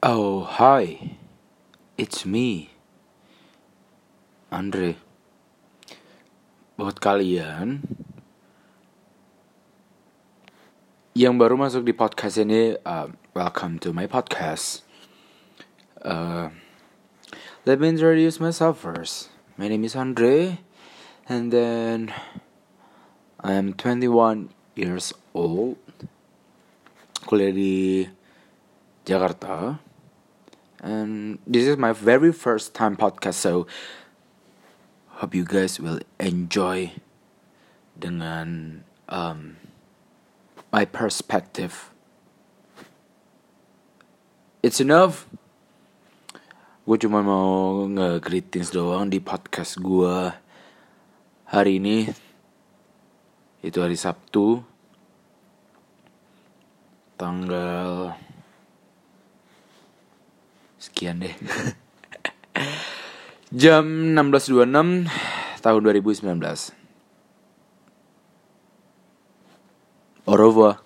Oh, hi. It's me, Andre. Buat kalian yang baru masuk di podcast ini, welcome to my podcast. Let me introduce myself first. My name is Andre, and then I am 21 years old. Kuliah di Jakarta. And this is my very first time podcast, so hope you guys will enjoy dengan my perspective. It's enough. Gue cuma mau nge-greetings doang di podcast gue hari ini. Itu hari Sabtu, tanggal sekian deh. Jam 16.26 tahun 2019. Au revoir.